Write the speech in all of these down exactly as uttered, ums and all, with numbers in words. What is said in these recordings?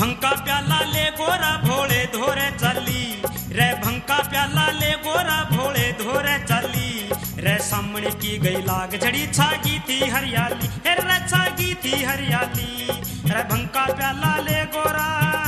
भंका प्याला ले गोरा भोले धोरे चली रे, भंका प्याला ले गोरा भोले धोरे चली रे, सामने की गई लाग झड़ी छागी थी हरियाली, हे रे छागी थी हरियाली रे, भंका प्याला ले गोरा।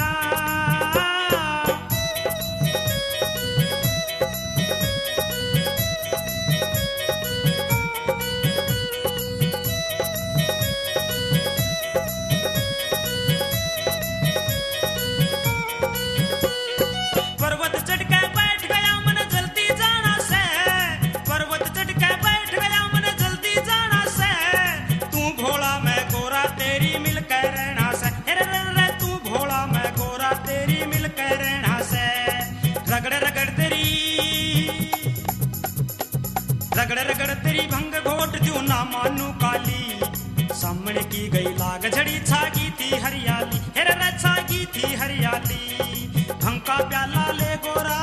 रगड़ रगड़ तेरी भंग घोट जो ना मानू काली, सामने की गई लाग झड़ी छागी थी हरियाली, हे रे छागी थी हरियाली, भंका प्याला ले गोरा।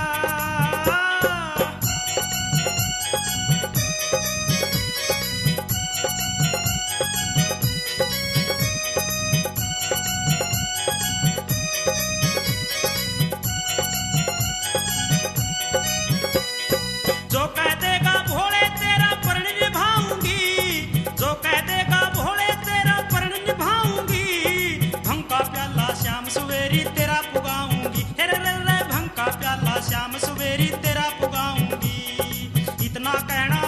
जो कह देगा भोले तेरा प्रण निभाऊंगी, जो कह देगा भोले तेरा प्रण निभाऊंगी, भंका प्याला श्याम सवेरी तेरा पुगाऊंगी, हे रे रे भंका प्याला श्याम सवेरी तेरा पुगाऊंगी। इतना कहना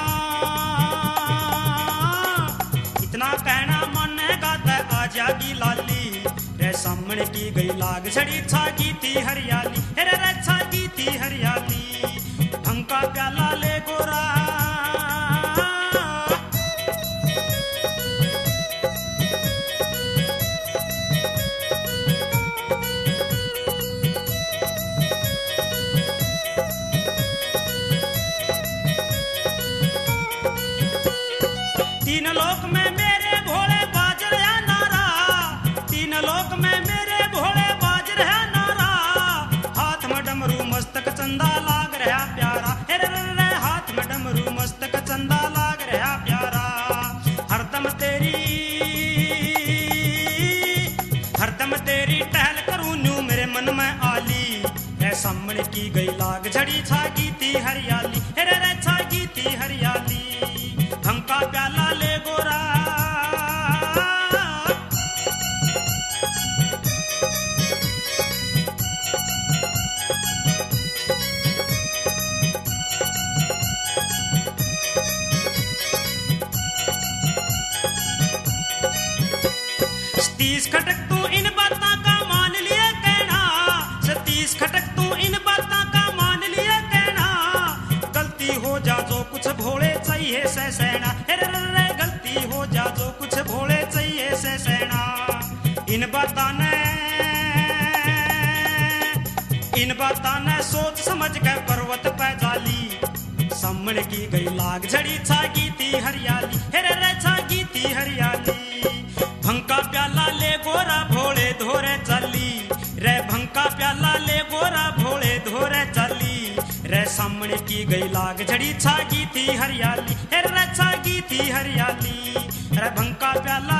इतना कहना मानेगा ते आ जागी लाली रे, सामने की गई लाग झड़ी छागी थी हरियाली, हे रे छागी थी हरियाली, भंका प्याला ले गोरा। तीन लोक में मेरे भोले बाज रहा नारा, तीन लोक में मेरे भोले बाज रहा नारा, हाथ में डमरू मस्तक चंदा लाग रहा प्यारा, हे रे रे हाथ में डमरू मस्तक चंदा लाग रहा प्यारा, हरदम तेरी हरदम तेरी टहल करूं न्यू मेरे मन में आली रे, सामने की गई लाग झड़ी छागी थी हरियाली, हे रे रे छागी थी हरियाली, भंका प्याला ले गोरा। सतीश खटक तू इन बातों का मान लिया कहना, सतीश खटक तू इन बातों का मान लिया कहना, गलती हो जा जो कुछ भोले चाहिए से सहना, हे रे रे गलती हो जा जो कुछ भोले चाहिए से सहना। इन बातों ने इन बातों ने सोच समझ के पर्वत पे जाली, सामने की गई लाग झड़ी छागी थी हरियाली, हे रे रे छागी थी हरियाली, भंका प्याला ले गोरा भोले धोरे चली रे, भंका प्याला ले गोरा भोले धोरे चली रे, सामने की गई लाग झड़ी छागी थी हरियाली, हे रे छागी थी हरियाली रे, भंका प्याला